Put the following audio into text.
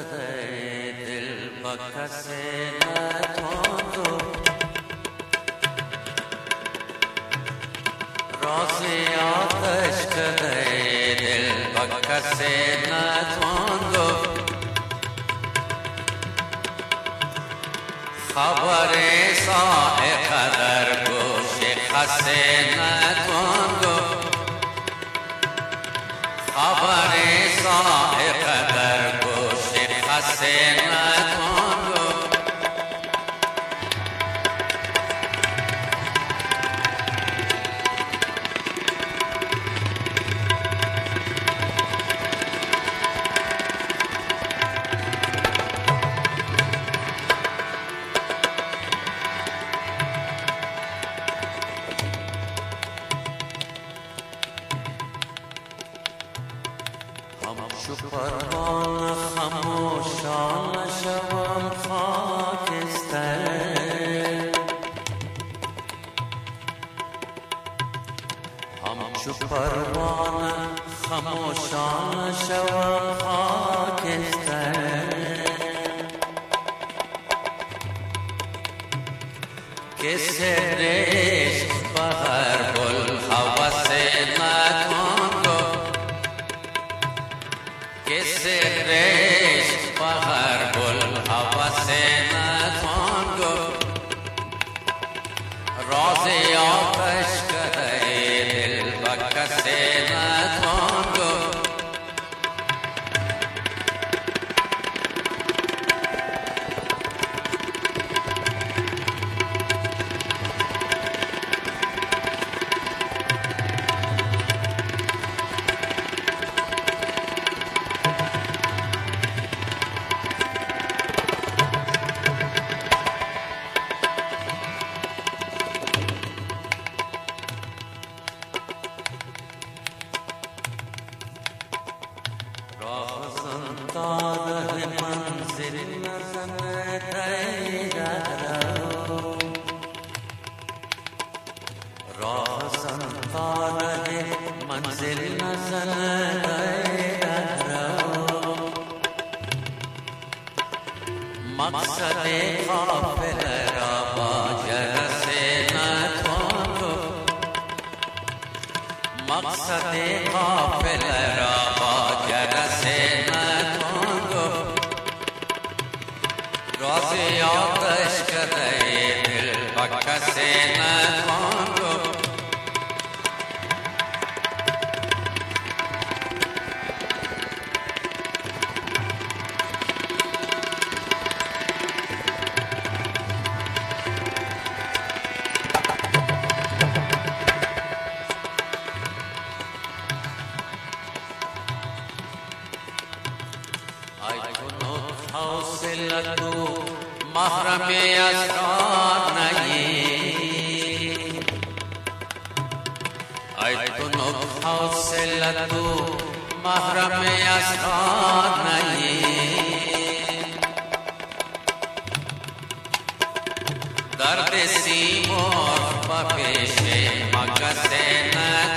کده دل با کسی نتوندو رازی آتش کده دل با کسی نتوندو خبری سای قدر گوشی خسی نتوندو خبری سای قدر گوشی خسی نتوندو همچو پروانه خموشانه شوم خاکستر همچو پروانه خموشانه شوم خاکستر که سرش بهر گل حوث نتوندو که سرش بهر گل حوث نتوندو رازی آتش کده دل با کسی نتوندو داره منزل نزنه دیدارو رازم داره منزل نزنه دیدارو مقصد قافله را با جرس نتوندو مقصد قافله را با جرس رازی آتش کده دل با کسی نتوندو ای کنود حوصله تو محرم اسرار نهی ای کنود حوصله تو محرم اسرار نهی درد سیمور با پیش ما کسی